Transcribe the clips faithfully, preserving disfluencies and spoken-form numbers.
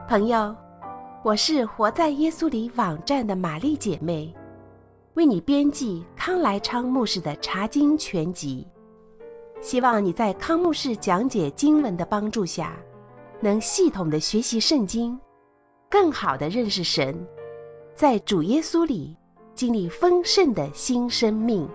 朋友，我是活在耶稣里网站的玛丽姐妹，为你编辑康来昌牧师的查经全集，希望你在康牧师讲解经文的帮助下，能系统的学习圣经，更好的认识神，在主耶稣里经历丰盛的新生命。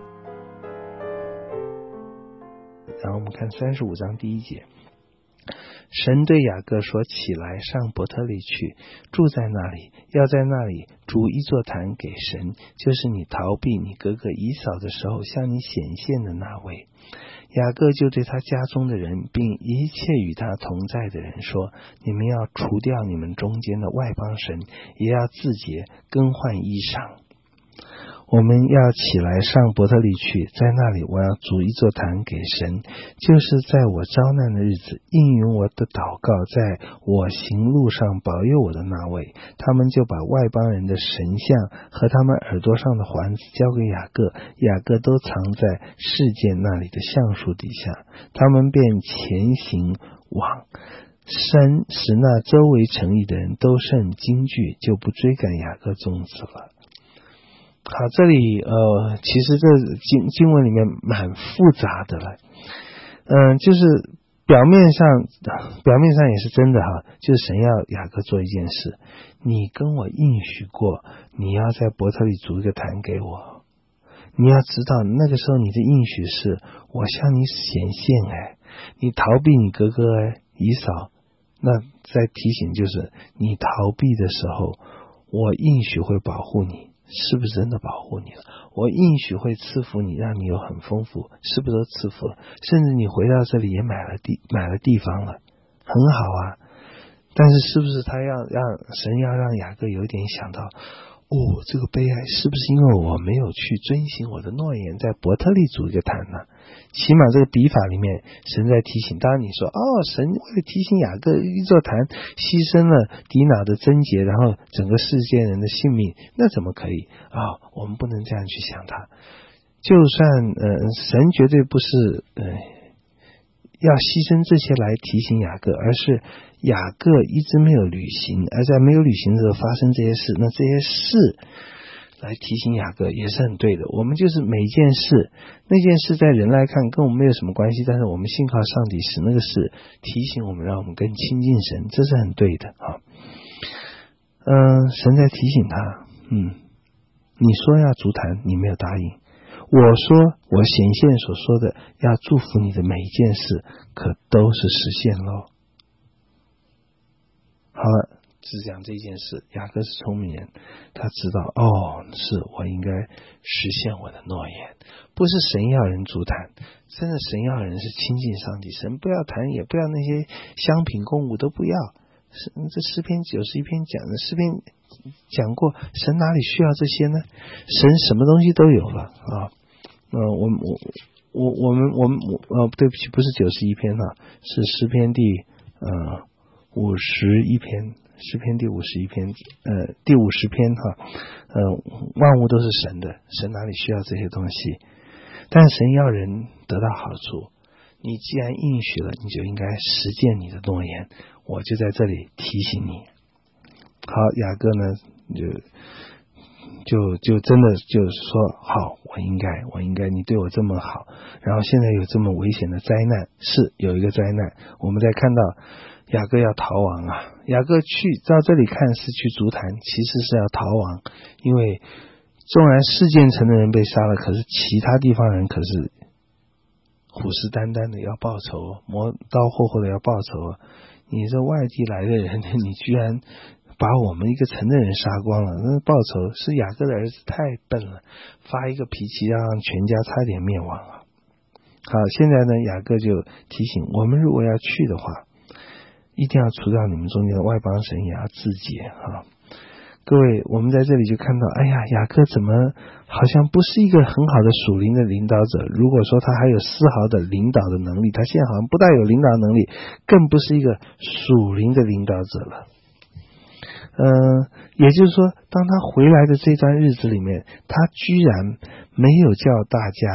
然后我们看三十五章第一节，神对雅各说，起来上伯特利去，住在那里，要在那里筑一座坛给神，就是你逃避你哥哥以扫的时候向你显现的那位。雅各就对他家中的人并一切与他同在的人说，你们要除掉你们中间的外邦神，也要自洁，更换衣裳。我们要起来上伯特利去，在那里我要筑一座坛给神，就是在我遭难的日子应允我的祷告，在我行路上保佑我的那位。他们就把外邦人的神像和他们耳朵上的环子交给雅各，雅各都藏在示剑那里的橡树底下。他们便前行往山，使那周围城邑的人都甚惊惧，就不追赶雅各众子了。好，这里呃，其实这经经文里面蛮复杂的了，嗯、呃，就是表面上表面上也是真的哈，就是神要雅各做一件事，你跟我应许过，你要在伯特利筑一个坛给我，你要知道那个时候你的应许是我向你显现，哎，你逃避你哥哥哎以扫，那在提醒就是你逃避的时候，我应许会保护你。是不是真的保护你了？我应许会赐福你，让你有很丰富，是不是都赐福了？甚至你回到这里也买了地买了地方了，很好啊。但是是不是他要让神要让雅各有点想到，哦，这个悲哀是不是因为我没有去遵行我的诺言，在伯特利筑一个坛呢？起码这个笔法里面神在提醒。当然你说哦，神为了提醒雅各一座坛牺牲了迪拿的贞洁，然后整个世界人的性命，那怎么可以啊、哦？我们不能这样去想他。就算呃神绝对不是呃要牺牲这些来提醒雅各，而是雅各一直没有履行，而在没有履行的时候发生这些事，那这些事来提醒雅各也是很对的。我们就是每件事，那件事在人来看跟我们没有什么关系，但是我们信靠上帝使那个事提醒我们，让我们更亲近神，这是很对的啊。嗯、呃，神在提醒他，嗯，你说要筑坛，你没有答应。我说我显现所说的要祝福你的每一件事，可都是实现咯。好了，只讲这件事，雅各是聪明人，他知道哦，是我应该实现我的诺言，不是神要人筑坛，真的神要人是亲近上帝，神不要坛，也不要那些香品供物，都不要。是这诗篇九十一篇讲的，诗篇讲过，神哪里需要这些呢？神什么东西都有了啊。呃，我我我我们我们呃，对不起，不是九十一篇哈、啊，是诗篇第呃五十一篇，诗篇第五十一篇，呃第五十篇哈、啊，呃万物都是神的，神哪里需要这些东西？但神要人得到好处，你既然应许了，你就应该实践你的诺言。我就在这里提醒你。好，雅各呢就。就就真的就是说，好，我应该我应该你对我这么好，然后现在有这么危险的灾难，是有一个灾难，我们在看到雅各要逃亡啊，雅各去到这里看是去筑坛，其实是要逃亡，因为纵然示剑城的人被杀了，可是其他地方人可是虎视眈眈的要报仇，磨刀霍霍的要报仇，你这外地来的人，你居然把我们一个城的人杀光了，那报仇是雅各的儿子太笨了，发一个脾气让全家差点灭亡啊。好，现在呢雅各就提醒我们，如果要去的话，一定要除掉你们中间的外邦神，也要自洁啊。各位，我们在这里就看到，哎呀，雅各怎么好像不是一个很好的属灵的领导者？如果说他还有丝毫的领导的能力，他现在好像不但有领导能力，更不是一个属灵的领导者了。嗯、呃，也就是说，当他回来的这段日子里面，他居然没有叫大家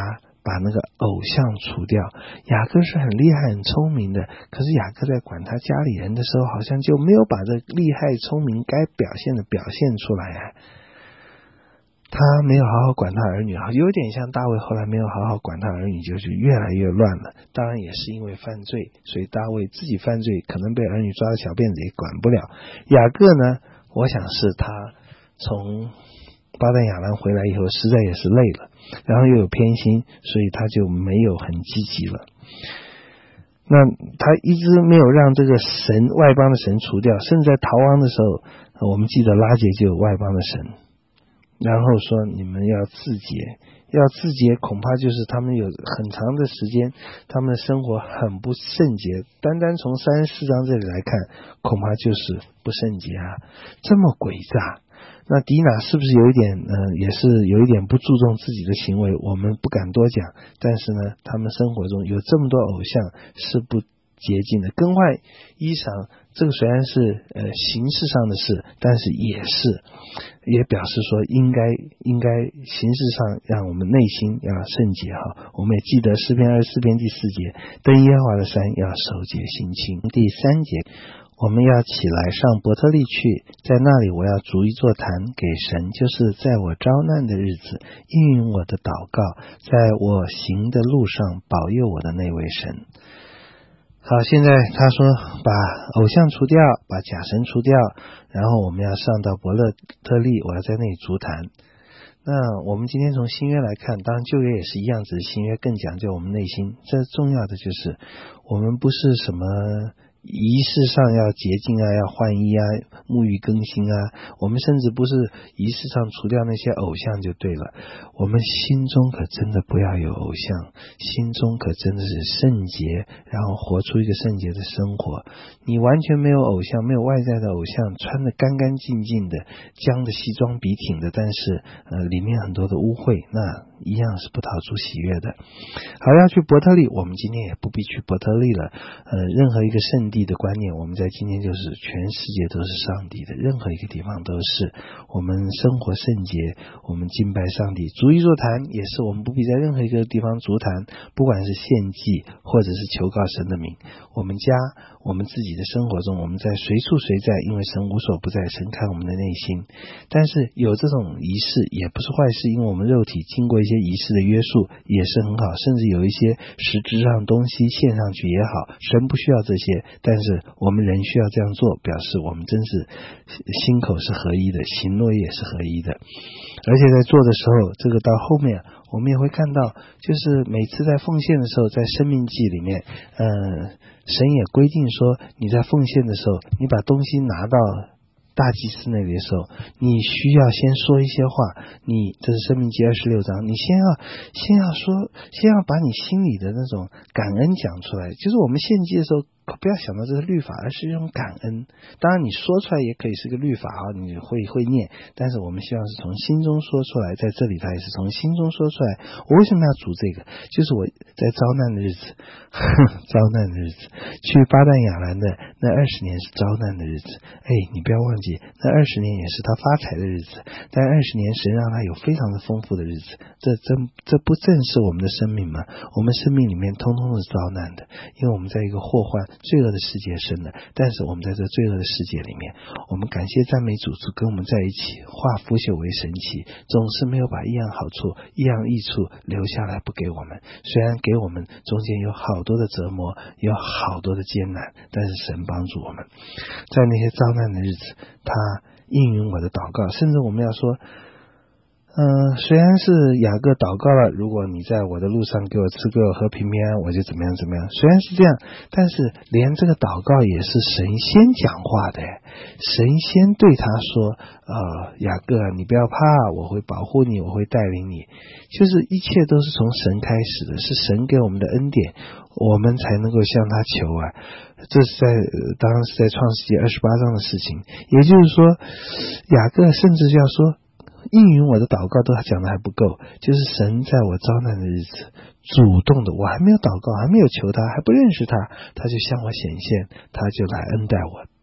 把那个偶像除掉。雅各是很厉害很聪明的，可是雅各在管他家里人的时候，好像就没有把这厉害聪明该表现的表现出来啊。他没有好好管他儿女，有点像大卫后来没有好好管他儿女，就是越来越乱了。当然也是因为犯罪，所以大卫自己犯罪，可能被儿女抓到小辫子也管不了。雅各呢，我想是他从巴旦亚兰回来以后实在也是累了，然后又有偏心，所以他就没有很积极了。那他一直没有让这个神外邦的神除掉，甚至在逃亡的时候，我们记得拉结就有外邦的神，然后说你们要自洁，要自洁恐怕就是他们有很长的时间他们的生活很不圣洁，单单从三十四章这里来看，恐怕就是不圣洁啊，这么诡诈。那迪娜是不是有一点呃，也是有一点不注重自己的行为，我们不敢多讲，但是呢他们生活中有这么多偶像是不洁净的。更换衣裳这个虽然是呃形式上的事，但是也是也表示说应该应该形式上让我们内心要圣洁哈。我们也记得诗篇二十四篇第四节，登耶和华的山要守节心清。第三节，我们要起来上伯特利去，在那里我要筑一座坛给神，就是在我遭难的日子应允我的祷告，在我行的路上保佑我的那位神。好，现在他说把偶像除掉，把假神除掉，然后我们要上到伯特利，我要在那里筑坛。那我们今天从新约来看，当然旧约也是一样，只是新约更讲究我们内心。这重要的就是我们不是什么仪式上要洁净啊，要换衣啊，沐浴更新啊，我们甚至不是仪式上除掉那些偶像就对了。我们心中可真的不要有偶像，心中可真的是圣洁，然后活出一个圣洁的生活。你完全没有偶像，没有外在的偶像，穿得干干净净的，将的西装笔挺的，但是呃里面很多的污秽，那一样是不讨主喜悦的。好，要去伯特利，我们今天也不必去伯特利了。呃，任何一个圣地的观念，我们在今天就是全世界都是上帝的，任何一个地方都是。我们生活圣洁，我们敬拜上帝，筑一座坛也是，我们不必在任何一个地方筑坛，不管是献祭或者是求告神的名。我们家我们自己的生活中，我们在随处随在，因为神无所不在，神看我们的内心。但是有这种仪式也不是坏事，因为我们肉体经过一些仪式的约束也是很好，甚至有一些实质上东西献上去也好，神不需要这些，但是我们人需要这样做，表示我们真是心口是合一的，行路也是合一的。而且在做的时候，这个到后面我们也会看到，就是每次在奉献的时候，在生命记里面呃，神也规定说，你在奉献的时候，你把东西拿到大祭司那里的时候，你需要先说一些话。你这是申命记二十六章，你先要先要说，先要把你心里的那种感恩讲出来。就是我们献祭的时候，不要想到这是律法，而是一种感恩。当然你说出来也可以是个律法啊，你会会念，但是我们希望是从心中说出来。在这里他也是从心中说出来。我为什么要读这个？就是我在遭难的日子呵呵遭难的日子，去巴旦亚兰的那二十年是遭难的日子。哎，你不要忘记，那二十年也是他发财的日子，但二十年神让他有非常的丰富的日子。这真这不正是我们的生命吗？我们生命里面通通是遭难的，因为我们在一个祸患罪恶的世界生的，但是我们在这罪恶的世界里面，我们感谢赞美主，主跟我们在一起，化腐朽为神奇，总是没有把一样好处一样益处留下来不给我们。虽然给我们中间有好多的折磨，有好多的艰难，但是神帮助我们。在那些遭难的日子，他应允我的祷告。甚至我们要说嗯，虽然是雅各祷告了，如果你在我的路上给我吃给我喝平平安，我就怎么样怎么样。虽然是这样，但是连这个祷告也是神先讲话的，神先对他说呃，雅各你不要怕，我会保护你，我会带领你。就是一切都是从神开始的，是神给我们的恩典，我们才能够向他求啊。这是在当然是在创世纪二十八章的事情。也就是说，雅各甚至要说应允我的祷告都讲的还不够，就是神在我遭难的日子主动的，我还没有祷告，还没有求他，还不认识他，他就向我显现，他就来恩待我，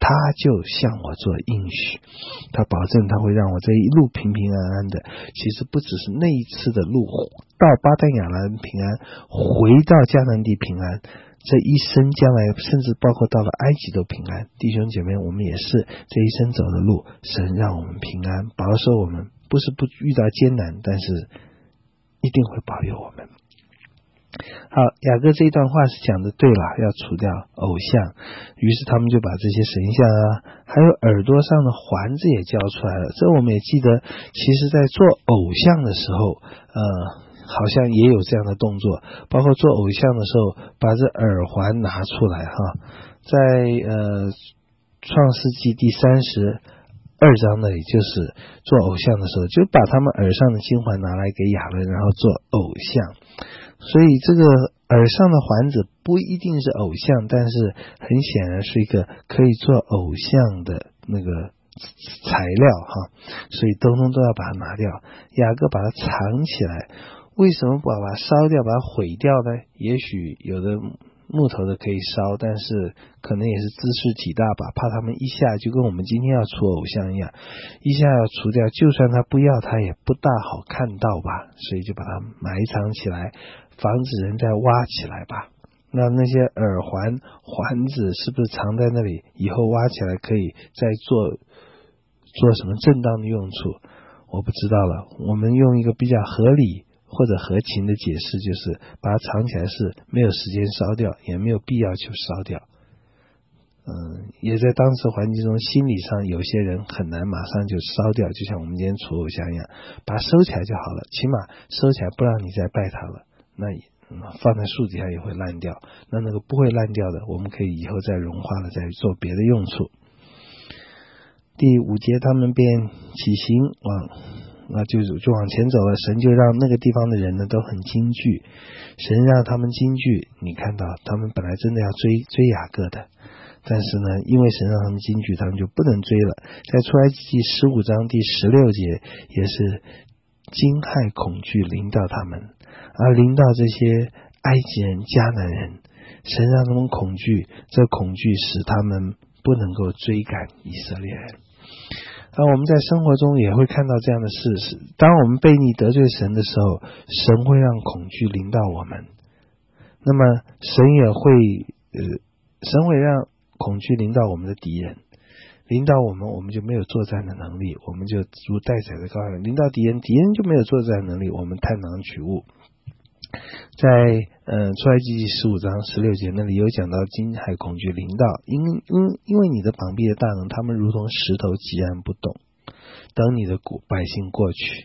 他就向我做应许，他保证他会让我这一路平平安安的。其实不只是那一次的路到巴旦亚兰平安，回到迦南地平安，这一生将来甚至包括到了埃及都平安。弟兄姐妹，我们也是这一生走的路，神让我们平安，保守我们，不是不遇到艰难，但是一定会保佑我们。好，雅各这一段话是讲的对了，要除掉偶像，于是他们就把这些神像啊，还有耳朵上的环子也交出来了。这我们也记得，其实在做偶像的时候，呃，好像也有这样的动作，包括做偶像的时候，把这耳环拿出来哈，在呃创世纪第三十二章那里，就是做偶像的时候，就把他们耳上的金环拿来给亚伦，然后做偶像。所以这个耳上的环子不一定是偶像，但是很显然是一个可以做偶像的那个材料哈，所以通通都要把它拿掉。雅各把它藏起来，为什么不把它烧掉，把它毁掉呢？也许有的木头的可以烧，但是可能也是姿势体大吧，怕他们一下就跟我们今天要除偶像一样，一下要除掉，就算他不要，他也不大好看到吧，所以就把它埋藏起来，防止人再挖起来吧。那那些耳环环子是不是藏在那里，以后挖起来可以再做做什么正当的用处，我不知道了。我们用一个比较合理或者合情的解释，就是把它藏起来是没有时间烧掉，也没有必要去烧掉。嗯，也在当时环境中，心理上有些人很难马上就烧掉，就像我们今天除偶像一样，把它收起来就好了，起码收起来不让你再拜它了。那放在树底下也会烂掉，那那个不会烂掉的，我们可以以后再融化了再做别的用处。第五节，他们便起行往那就就往前走了，神就让那个地方的人呢都很惊惧，神让他们惊惧，你看到他们本来真的要追追雅各的，但是呢因为神让他们惊惧，他们就不能追了。在出埃及记十五章第十六节也是惊骇恐惧临到他们，而临到这些埃及人迦南人，神让他们恐惧，这恐惧使他们不能够追赶以色列人。而我们在生活中也会看到这样的事，是当我们悖逆得罪神的时候，神会让恐惧临到我们，那么神也会呃，神会让恐惧临到我们的敌人，临到我们，我们就没有作战的能力，我们就如待宰的羔羊；临到敌人，敌人就没有作战能力，我们探囊取物。在呃出埃及记十五章十六节那里有讲到惊骇恐惧临到，因因因为你的膀臂的大能，他们如同石头寂然不动，等你的百姓过去。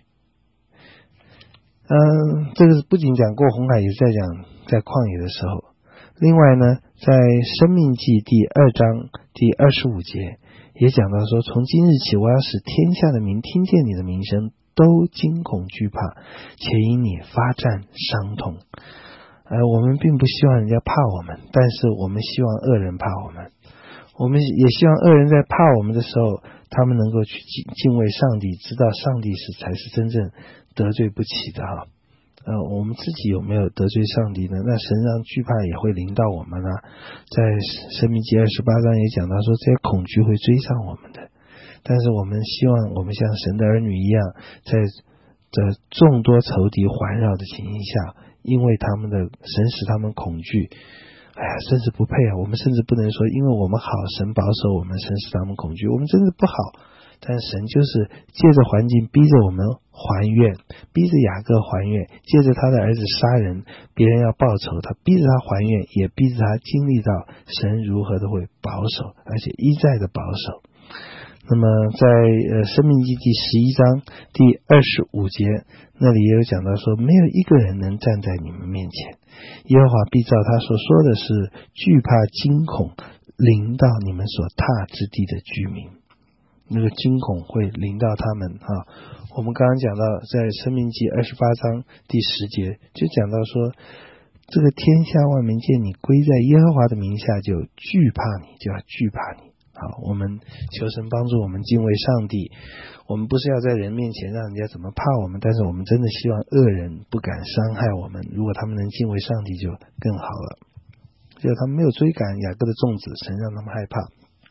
嗯，这个不仅讲过红海，也是在讲在旷野的时候。另外呢，在申命记第二章第二十五节也讲到说，从今日起，我要使天下的民听见你的名声，都惊恐惧怕，且因你发战伤痛。呃，我们并不希望人家怕我们，但是我们希望恶人怕我们。我们也希望恶人在怕我们的时候，他们能够去敬敬畏上帝，知道上帝是才是真正得罪不起的哈。呃，我们自己有没有得罪上帝呢？那神让惧怕也会临到我们啊。在申命记二十八章也讲到说，这些恐惧会追上我们的。但是我们希望我们像神的儿女一样，在这众多仇敌环绕的情形下，因为他们的神使他们恐惧，哎呀，甚至不配啊！我们甚至不能说因为我们好，神保守我们，神使他们恐惧，我们真的不好。但神就是借着环境逼着我们还愿，逼着雅各还愿，借着他的儿子杀人，别人要报仇，他逼着他还愿，也逼着他经历到神如何的会保守，而且一再的保守。那么在呃申命记第十一章第二十五节那里也有讲到说，没有一个人能站在你们面前，耶和华必照他所说的是惧怕惊恐临到你们所踏之地的居民。那个惊恐会临到他们哈。我们刚刚讲到在申命记二十八章第十节就讲到说，这个天下万民见你归在耶和华的名下，就惧怕你，就要惧怕你。好，我们求神帮助我们敬畏上帝。我们不是要在人面前让人家怎么怕我们，但是我们真的希望恶人不敢伤害我们，如果他们能敬畏上帝就更好了。就他们没有追赶雅各的众子，神让他们害怕。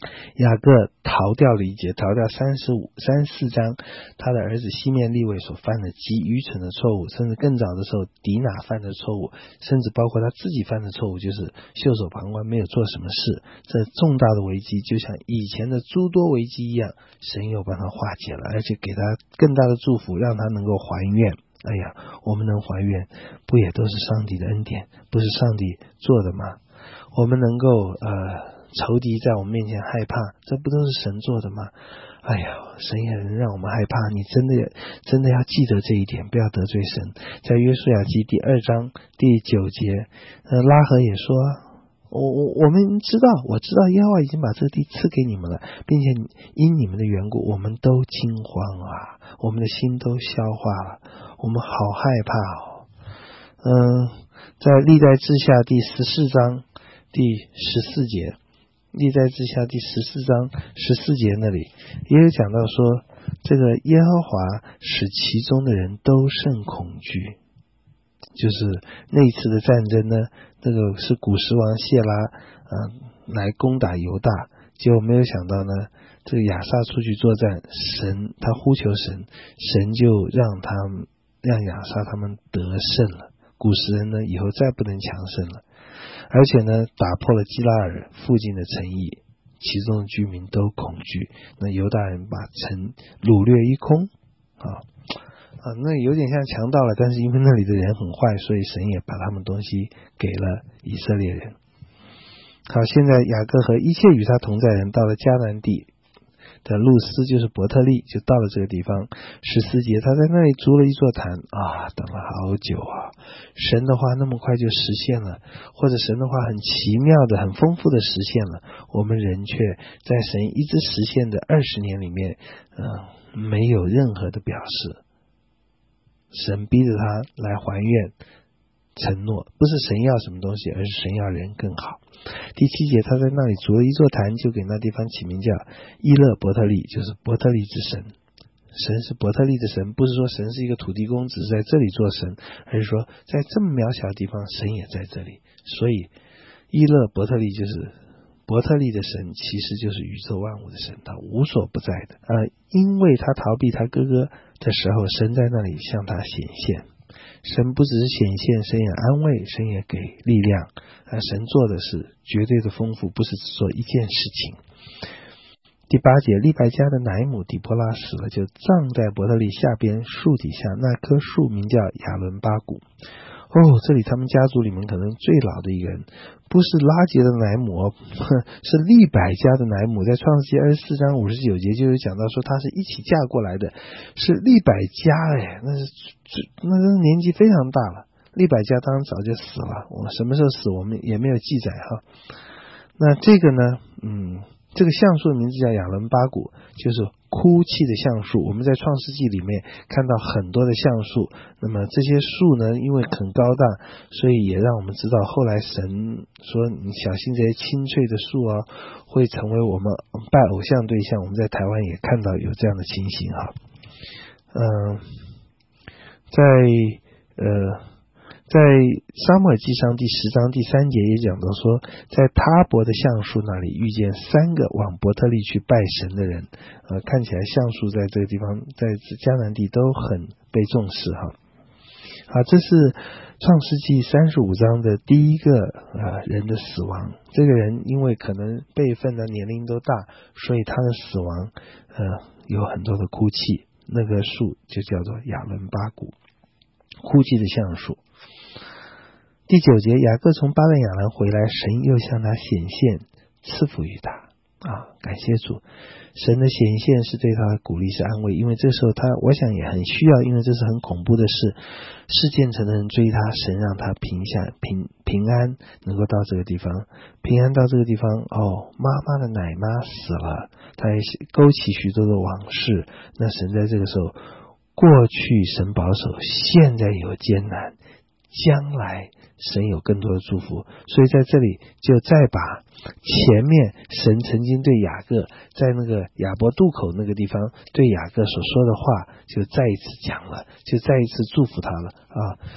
雅各逃掉了一劫，逃掉三十五三四章他的儿子西面利未所犯的极愚蠢的错误，甚至更早的时候迪拿犯的错误，甚至包括他自己犯的错误，就是袖手旁观，没有做什么事。这重大的危机就像以前的诸多危机一样，神又帮他化解了，而且给他更大的祝福，让他能够还愿。哎呀，我们能还愿不也都是上帝的恩典，不是上帝做的吗？我们能够呃仇敌在我们面前害怕，这不都是神做的吗？哎呀，神也能让我们害怕，你真的真的要记得这一点，不要得罪神。在约书亚记第二章第九节，呃，拉合也说，我我我们知道，我知道耶和华已经把这个地赐给你们了，并且因你们的缘故，我们都惊慌啊，我们的心都消化了，我们好害怕哦。嗯，在历代志下第十四章第十四节。历代志下第十四章十四节那里也有讲到说，这个耶和华使其中的人都甚恐惧，就是那一次的战争呢，那个是古时王谢拉呃来攻打犹大，结果没有想到呢，这个亚撒出去作战，神他呼求神，神就让他让亚撒他们得胜了，古时人呢以后再不能强盛了。而且呢，打破了基拉尔附近的城邑，其中的居民都恐惧。那犹大人把城掳掠一空啊啊，那有点像强盗了，但是因为那里的人很坏，所以神也把他们东西给了以色列人。好，现在雅各和一切与他同在人到了迦南地的路斯，就是伯特利，就到了这个地方。十四节，他在那里筑了一座坛啊，等了好久啊。神的话那么快就实现了，或者神的话很奇妙的很丰富的实现了，我们人却在神一直实现的二十年里面呃，没有任何的表示。神逼着他来还愿承诺，不是神要什么东西，而是神要人更好。第七节，他在那里筑了一座坛，就给那地方起名叫伊勒伯特利，就是伯特利之神。神是伯特利的神，不是说神是一个土地公只是在这里做神，而是说在这么渺小的地方神也在这里。所以伊勒伯特利就是伯特利的神，其实就是宇宙万物的神，他无所不在的。呃，因为他逃避他哥哥的时候，神在那里向他显现。神不只是显现，神也安慰，神也给力量。啊，神做的是绝对的丰富，不是只做一件事情。第八节，利百加的奶母底波拉死了，就葬在伯特利下边树底下，那棵树名叫亚伦巴谷。哦，这里他们家族里面可能最老的一个人，不是拉结的奶母，是利百加的奶母。在创世纪二十四章五十九节就有讲到说，她是一起嫁过来的，是利百加。哎，那是那是年纪非常大了。利百加当然早就死了，我什么时候死我们也没有记载哈。那这个呢，嗯，这个橡树的名字叫亚伦巴谷，就是哭泣的橡树。我们在创世纪里面看到很多的橡树，那么这些树呢，因为很高大，所以也让我们知道后来神说你小心这些青翠的树啊，会成为我们拜偶像对象。我们在台湾也看到有这样的情形哈。嗯、呃，在呃在撒母耳记上第十章第三节也讲到说，在他伯的橡树那里遇见三个往伯特利去拜神的人。呃，看起来橡树在这个地方在迦南地都很被重视哈。好，这是创世纪三十五章的第一个呃人的死亡。这个人因为可能辈分的年龄都大，所以他的死亡呃有很多的哭泣。那个树就叫做亚伦巴谷，哭泣的橡树。第九节，雅各从巴旦亚兰回来，神又向他显现，赐福于他啊！感谢主，神的显现是对他的鼓励，是安慰，因为这时候他我想也很需要，因为这是很恐怖的事，世建城的人追他，神让他平下平平安能够到这个地方，平安到这个地方。哦，妈妈的奶妈死了，他也勾起许多的往事。那神在这个时候，过去神保守，现在有艰难，将来神有更多的祝福。所以在这里就再把前面神曾经对雅各在那个亚伯渡口那个地方对雅各所说的话就再一次讲了，就再一次祝福他了啊。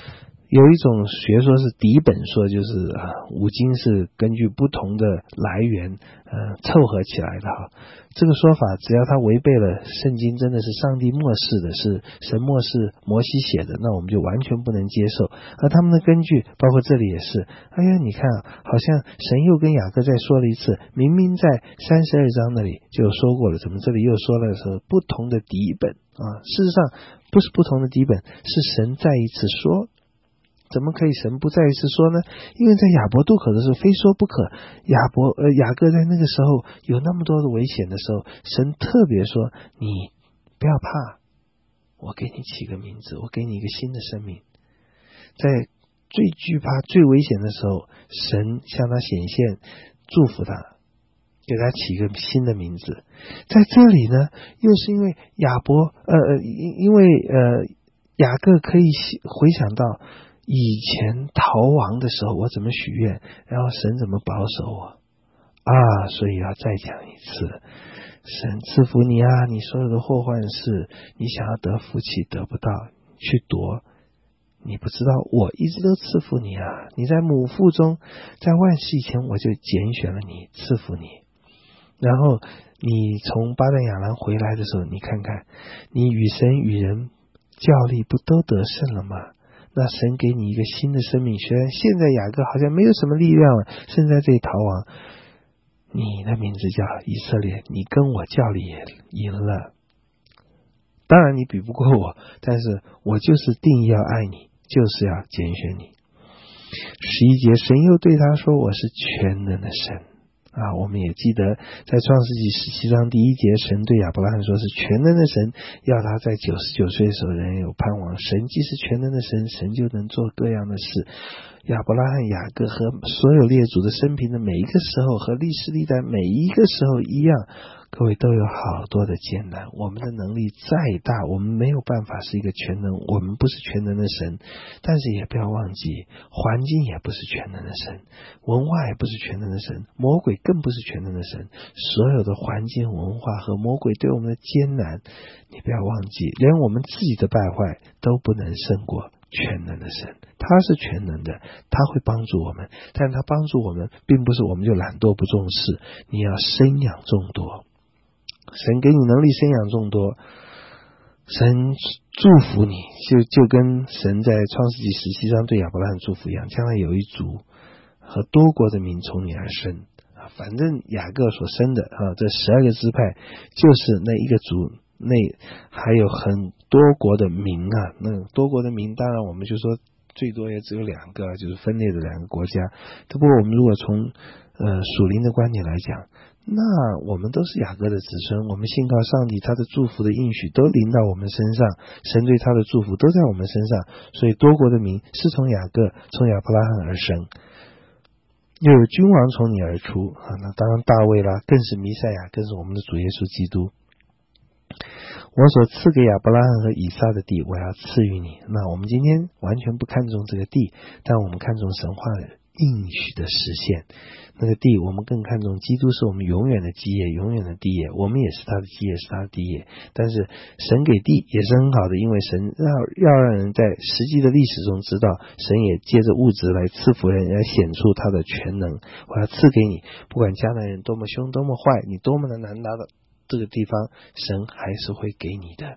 有一种学说是底本说，就是啊，五经是根据不同的来源呃凑合起来的哈。这个说法只要它违背了圣经，真的是上帝默示的，是神默示摩西写的，那我们就完全不能接受。而他们的根据包括这里也是，哎呀你看啊，好像神又跟雅各再说了一次，明明在三十二章那里就说过了，怎么这里又说了说不同的底本啊？事实上不是不同的底本，是神再一次说。怎么可以神不再一次说呢？因为在亚伯渡口的时候非说不可，亚伯呃雅各在那个时候有那么多的危险的时候，神特别说你不要怕，我给你起个名字，我给你一个新的生命。在最惧怕最危险的时候，神向他显现，祝福他，给他起一个新的名字。在这里呢，又是因为亚伯呃因因为呃雅各可以回想到以前逃亡的时候我怎么许愿，然后神怎么保守我啊，所以要再讲一次，神赐福你啊，你所有的祸患是你想要得福气得不到，去夺，你不知道我一直都赐福你啊，你在母腹中，在万事以前我就拣选了你，赐福你。然后你从巴旦亚兰回来的时候，你看看你与神与人较力不都得胜了吗？那神给你一个新的生命，虽然现在雅各好像没有什么力量了，现在这里逃亡，你的名字叫以色列，你跟我较力也赢了。当然你比不过我，但是我就是定义要爱你，就是要拣选你。十一节，神又对他说，我是全能的神啊，我们也记得在创世纪十七章第一节，神对亚伯拉罕说是全能的神，要他在九十九岁的时候仍有盼望。神既是全能的神，神就能做各样的事。亚伯拉罕、雅各和所有列祖的生平的每一个时候，和历史历代每一个时候一样，各位都有好多的艰难。我们的能力再大，我们没有办法是一个全能，我们不是全能的神，但是也不要忘记，环境也不是全能的神，文化也不是全能的神，魔鬼更不是全能的神。所有的环境、文化和魔鬼对我们的艰难，你不要忘记，连我们自己的败坏都不能胜过全能的神。他是全能的，他会帮助我们，但他帮助我们并不是我们就懒惰不重视，你要生养众多。神给你能力生养众多，神祝福你，就就跟神在创世纪十七章对亚伯拉罕祝福一样，将来有一族和多国的民从你而生。反正雅各所生的啊，这十二个支派就是那一个族，那还有很多国的民啊，那多国的民当然我们就说最多也只有两个，就是分裂的两个国家。不过我们如果从呃属灵的观点来讲，那我们都是雅各的子孙，我们信靠上帝，他的祝福的应许都临到我们身上，神对他的祝福都在我们身上，所以多国的民是从雅各从亚伯拉罕而生，又有君王从你而出啊，那当然大卫啦，更是弥赛亚，更是我们的主耶稣基督。我所赐给亚伯拉罕和以撒的地，我要赐予你。那我们今天完全不看重这个地，但我们看重神话的应许的实现。那个地我们更看重基督是我们永远的基业，永远的地业，我们也是他的基业，是他的地业。但是神给地也是很好的，因为神要要让人在实际的历史中知道，神也借着物质来赐福人，来显出他的全能。我要赐给你，不管迦南人多么凶多么坏，你多么的难拿的这个地方，神还是会给你的。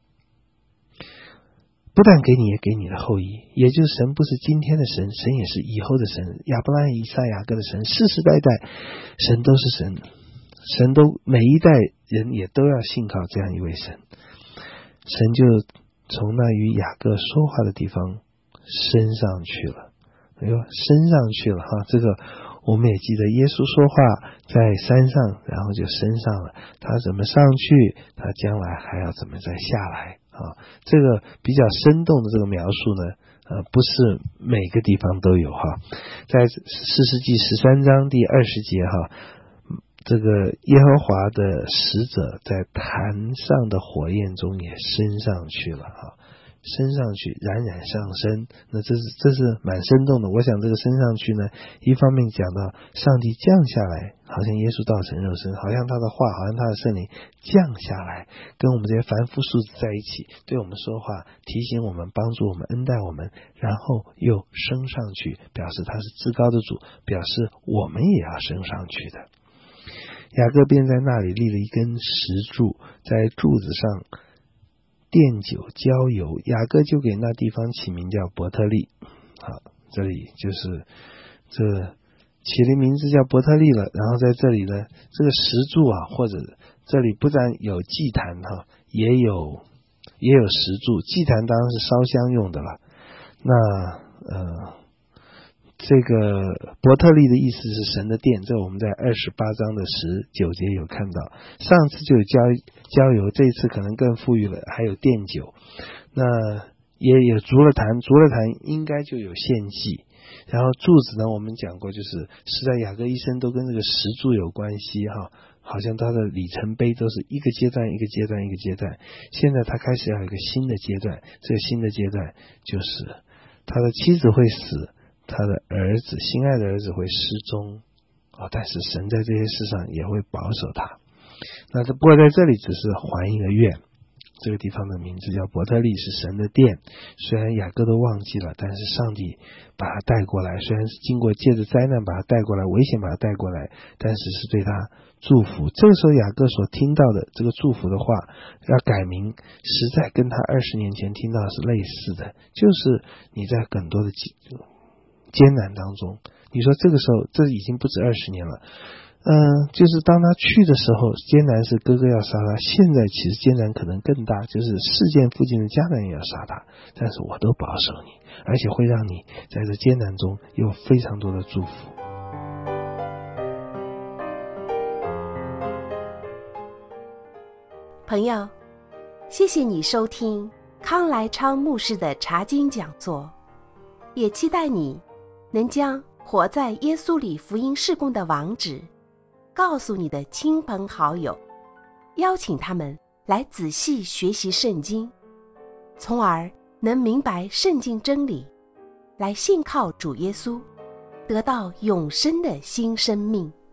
不但给你，也给你的后裔，也就是神不是今天的神，神也是以后的神，亚伯拉罕、以撒、雅各的神，世世代代神都是神，神都每一代人也都要信靠这样一位神。神就从那与雅各说话的地方升上去了，哎呦，升上去了哈！这个我们也记得，耶稣说话在山上，然后就升上了。他怎么上去，他将来还要怎么再下来啊？这个比较生动的这个描述呢，呃，不是每个地方都有哈。在士师记十三章第二十节哈，这个耶和华的使者在坛上的火焰中也升上去了哈。 升上去，冉冉上升。那这是这是蛮生动的。我想这个升上去呢，一方面讲到上帝降下来，好像耶稣道成肉身，好像他的话，好像他的圣灵降下来，跟我们这些凡夫俗子在一起，对我们说话，提醒我们，帮助我们，恩待我们，然后又升上去，表示他是至高的主，表示我们也要升上去的。雅各便在那里立了一根石柱，在柱子上奠酒浇油，雅各就给那地方起名叫伯特利。好，这里就是这起了名字叫伯特利了。然后在这里呢，这个石柱啊，或者这里不但有祭坛哈，也有也有石柱。祭坛当然是烧香用的了。那呃这个伯特利的意思是神的殿，这我们在二十八章的十九节有看到。上次就有浇浇油，这一次可能更富裕了，还有奠酒。那也有筑了坛，筑了坛应该就有献祭。然后柱子呢，我们讲过，就是实在雅各一生都跟这个石柱有关系哈，好像他的里程碑都是一个阶段一个阶段一个阶段。现在他开始要有一个新的阶段，这个新的阶段就是他的妻子会死，他的儿子，心爱的儿子会失踪、哦、但是神在这些事上也会保守他。那不过在这里只是还一个愿。这个地方的名字叫伯特利，是神的殿。虽然雅各都忘记了，但是上帝把他带过来，虽然是经过借着灾难把他带过来，危险把他带过来，但是是对他祝福。这个时候雅各所听到的这个祝福的话要改名，实在跟他二十年前听到的是类似的，就是你在很多的艰难当中，你说这个时候这已经不止二十年了，嗯、呃，就是当他去的时候，艰难是哥哥要杀他，现在其实艰难可能更大，就是事件附近的迦南也要杀他，但是我都保守你，而且会让你在这艰难中有非常多的祝福。 朋友，谢谢你收听康来昌牧师的查经讲座，也期待你能将活在耶稣里福音事工的网址告诉你的亲朋好友，邀请他们来仔细学习圣经，从而能明白圣经真理，来信靠主耶稣，得到永生的新生命。